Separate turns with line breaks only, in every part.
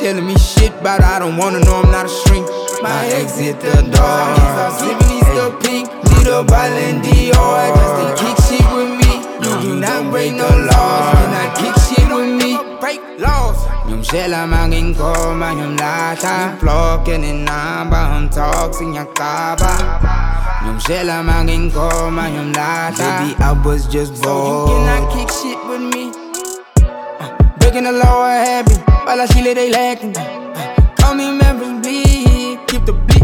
telling me shit, but I don't wanna know, I'm not a shrink. My exit the door. Stop sipping these still pink. Need a violent Dior. Just to kick shit with me. You do not break no laws. Do not kick shit with me. Break laws. Ngiyomshela mangingkhoma ngiyomlahla. Ngibloke nenamba ngimtalks ngiyakaba. Ngiyomshela mangingkhoma ngiyomlahla. Baby, I was just bored. So you cannot kick shit with me. Breaking the law a habit. Balashile they lacking. Call me members bleed. Keep the bleed.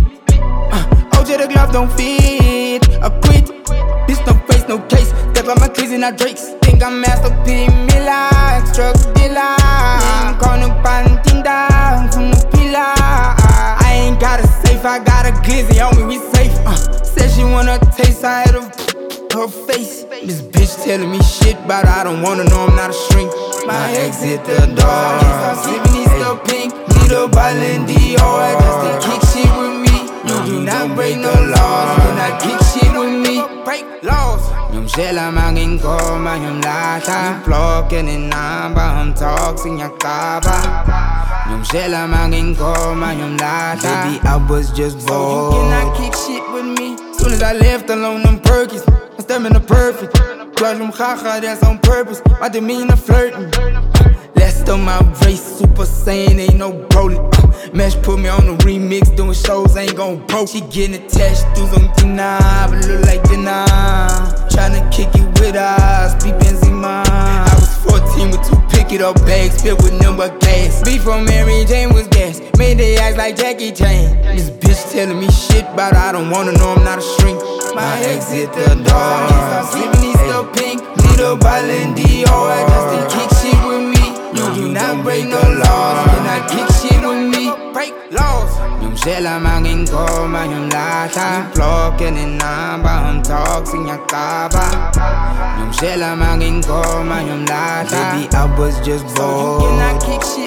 OJ the glove don't fit. I quit. Bitch no face, no case. Step on my keys and I drakes. Think I'm Master P. Miller. Drug dealer. I'm calling panting down from the pillar. I ain't got a safe, I got a glizzy on me, we safe. Said she wanna taste, I had her face. This bitch telling me shit, but I don't wanna know, I'm not a shrink. My exit the door. Stop sipping these still pink. Need a violent Dior. Just to kick shit with me. You do not break no laws. Do not kick shit with me. Break laws. Ngiyomshela mangingkhoma ngiyomlahla. Ngibloke nenamba ngimtalks ngiyakaba. Ngiyomshela mangingkhoma ngiyomlahla. Baby, I was just bored. So you cannot kick shit with me. Soon as I left alone, them perkies. I step in the perfect. Classroom haha, that's on purpose. My demeanor flirting. Last on my race, Super Saiyan, ain't no Broly. Mesh put me on the remix, doing shows, ain't gon' broke. She getting attached through some dinner, but look like dinner. Tryna kick it with us, be Benzema. I was 14 with 2 pick it up bags, filled with number gas. Beef from Mary Jane was gas, made they eyes like Jackie Chan. This bitch telling me shit, but I don't wanna know, I'm not a shrink. My exit the door. Stop sipping these still pink. Need a violent Dior. Just to kick shit with me. You do not break no laws. Do not kick shit with me. Break laws. Ngiyomshela mangingkhoma ngiyomlahla. Ngibloke nenamba ngimtalks ngiyakaba. Ngiyomshela mangingkhoma ngiyomlahla. Baby, I was just bored. So you cannot kick shit